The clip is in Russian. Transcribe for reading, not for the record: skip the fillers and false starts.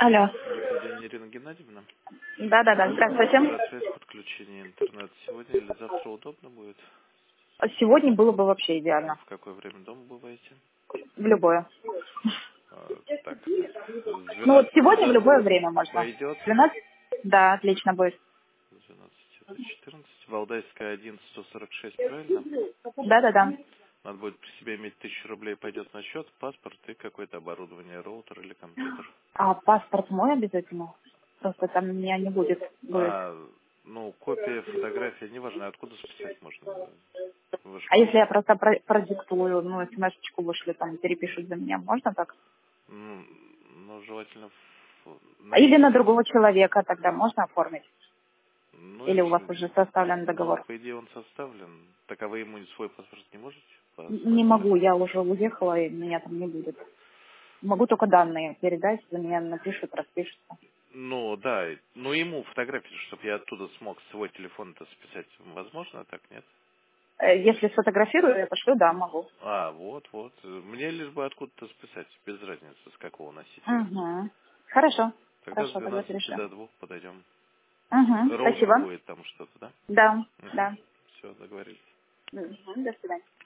Алло. Добрый день, Ирина Геннадьевна. Да, здравствуйте. Связь подключения интернет сегодня или завтра удобно будет? Сегодня было бы вообще идеально. В какое время дома бываете? В любое. Так, с Ну вот 12 сегодня в до любое 2 время можно. пойдет? 12? Да, отлично будет. С 12 до 14. Валдайская 1, 146, правильно? Да. Надо будет при себе иметь 1000 рублей, пойдет на счет, паспорт и какое-то оборудование, роутер или компьютер. А паспорт мой обязательно? Просто там меня не будет. Ну, копия, фотография, неважно, откуда списать можно. Вы ж А если я просто продиктую, ну, смс-очку вышлю, там, перепишут за меня, можно так? Ну, желательно Или на найти. другого человека тогда можно оформить? Ну, Или у вас если, уже составлен ну, договор? по идее он составлен. Так, а вы ему свой паспорт не можете Не позвать? могу, я уже уехала, и меня там не будет. Могу только данные передать, за меня напишут, распишутся. Ну, да. Ну, ему фотографию, чтобы я оттуда смог с свой телефон-то списать. Возможно, так, нет? Если сфотографирую, я пошлю, да, могу. Вот. Мне лишь бы откуда-то списать, без разницы, с какого носителя. Угу. Хорошо, Тогда с тогда 12 перешлю. до 2 подойдем. Угу, Роутер спасибо. будет там что-то, да? Да. Все, договорились. Мгм, до свидания.